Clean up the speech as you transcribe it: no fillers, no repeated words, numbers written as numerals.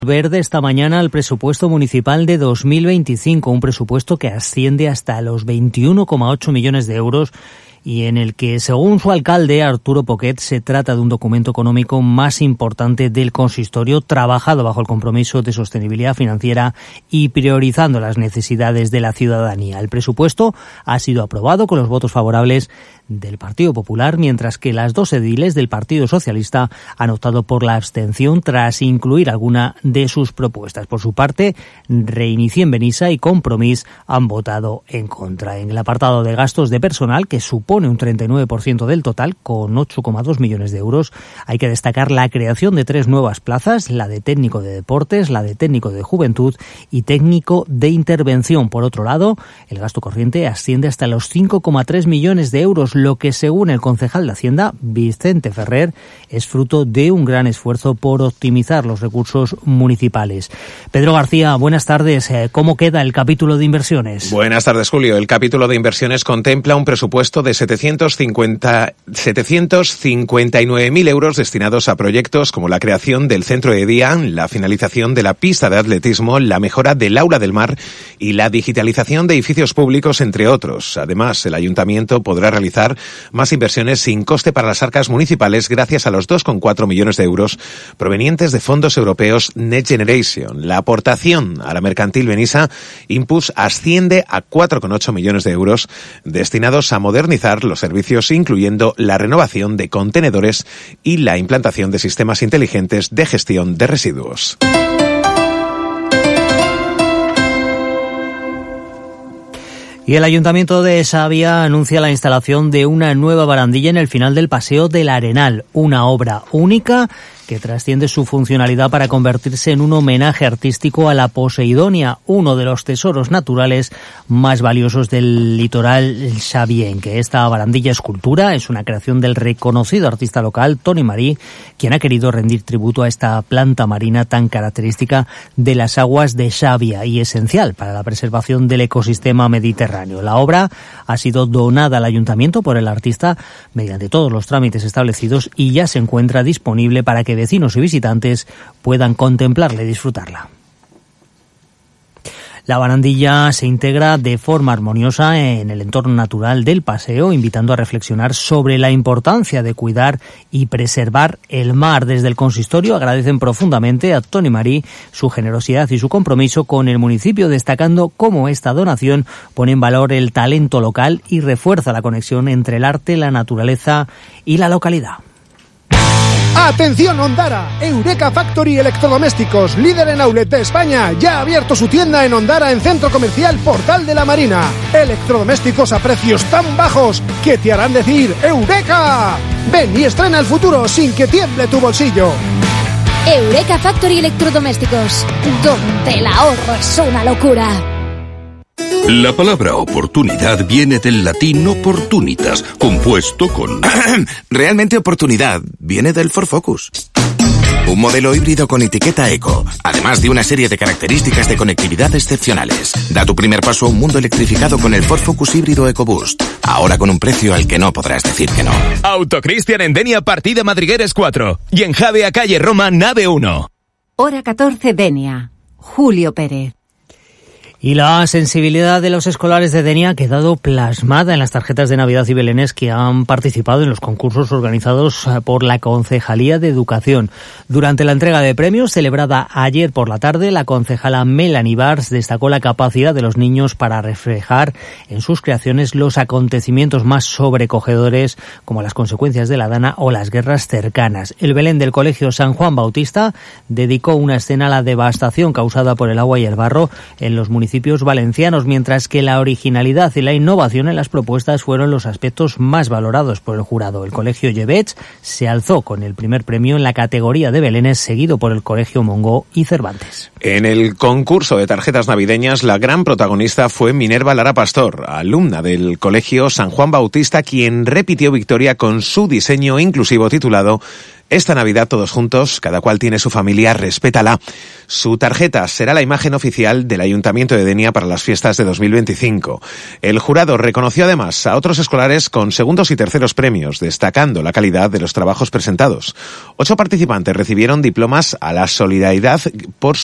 Verde esta mañana al presupuesto municipal de 2025, un presupuesto que asciende hasta los 21,8 millones de euros y en el que, según su alcalde, Arturo Poquet, se trata de un documento económico más importante del consistorio, trabajado bajo el compromiso de sostenibilidad financiera y priorizando las necesidades de la ciudadanía. El presupuesto ha sido aprobado con los votos favorables del Partido Popular, mientras que las dos ediles del Partido Socialista han optado por la abstención tras incluir alguna de sus propuestas. Por su parte, Reinicien Benissa y Compromís han votado en contra. En el apartado de gastos de personal, que supone un 39% del total, con 8,2 millones de euros, hay que destacar la creación de 3 nuevas plazas, la de técnico de deportes, la de técnico de juventud y técnico de intervención. Por otro lado, el gasto corriente asciende hasta los 5,3 millones de euros, lo que, según el concejal de Hacienda, Vicente Ferrer, es fruto de un gran esfuerzo por optimizar los recursos municipales. Pedro García, buenas tardes. ¿Cómo queda el capítulo de inversiones? Buenas tardes, Julio. El capítulo de inversiones contempla un presupuesto de 759.000 euros destinados a proyectos como la creación del centro de día, la finalización de la pista de atletismo, la mejora del aula del mar y la digitalización de edificios públicos, entre otros. Además, el ayuntamiento podrá realizar más inversiones sin coste para las arcas municipales gracias a los 2,4 millones de euros provenientes de fondos europeos Next Generation. La aportación a la mercantil Benissa Impus asciende a 4,8 millones de euros destinados a modernizar los servicios, incluyendo la renovación de contenedores y la implantación de sistemas inteligentes de gestión de residuos. Y el Ayuntamiento de Xàbia anuncia la instalación de una nueva barandilla en el final del Paseo del Arenal, una obra única que trasciende su funcionalidad para convertirse en un homenaje artístico a la Poseidonia, uno de los tesoros naturales más valiosos del litoral xavienque. Esta barandilla escultura es una creación del reconocido artista local Toni Marí, quien ha querido rendir tributo a esta planta marina tan característica de las aguas de Xàbia y esencial para la preservación del ecosistema mediterráneo. La obra ha sido donada al ayuntamiento por el artista mediante todos los trámites establecidos y ya se encuentra disponible para que vecinos y visitantes puedan contemplarla y disfrutarla. La barandilla se integra de forma armoniosa en el entorno natural del paseo, invitando a reflexionar sobre la importancia de cuidar y preservar el mar. Desde el consistorio agradecen profundamente a Toni Marí su generosidad y su compromiso con el municipio, destacando cómo esta donación pone en valor el talento local y refuerza la conexión entre el arte, la naturaleza y la localidad. ¡Atención, Ondara! Eureka Factory Electrodomésticos, líder en outlet de España, ya ha abierto su tienda en Ondara en Centro Comercial Portal de la Marina. Electrodomésticos a precios tan bajos que te harán decir ¡Eureka! Ven y estrena el futuro sin que tiemble tu bolsillo. Eureka Factory Electrodomésticos, donde el ahorro es una locura. La palabra oportunidad viene del latín opportunitas, compuesto con... Realmente oportunidad viene del Ford Focus. Un modelo híbrido con etiqueta eco, además de una serie de características de conectividad excepcionales. Da tu primer paso a un mundo electrificado con el Ford Focus híbrido EcoBoost. Ahora con un precio al que no podrás decir que no. Autocristian en Denia, partida Madrigueres 4. Y en Javea, calle Roma, nave 1. Hora 14, Denia. Julio Pérez. Y la sensibilidad de los escolares de Denia ha quedado plasmada en las tarjetas de Navidad y belenes que han participado en los concursos organizados por la Concejalía de Educación. Durante la entrega de premios, celebrada ayer por la tarde, la concejala Melanie Bars destacó la capacidad de los niños para reflejar en sus creaciones los acontecimientos más sobrecogedores, como las consecuencias de la Dana o las guerras cercanas. El Belén del Colegio San Juan Bautista dedicó una escena a la devastación causada por el agua y el barro en los municipios valencianos, mientras que la originalidad y la innovación en las propuestas fueron los aspectos más valorados por el jurado. El Colegio Llevech se alzó con el primer premio en la categoría de belenes, seguido por el Colegio Mongo y Cervantes. En el concurso de tarjetas navideñas, la gran protagonista fue Minerva Lara Pastor, alumna del Colegio San Juan Bautista, quien repitió victoria con su diseño inclusivo titulado Esta Navidad todos juntos, cada cual tiene su familia, respétala. Su tarjeta será la imagen oficial del Ayuntamiento de Denia para las fiestas de 2025. El jurado reconoció además a otros escolares con segundos y terceros premios, destacando la calidad de los trabajos presentados. 8 participantes recibieron diplomas a la solidaridad por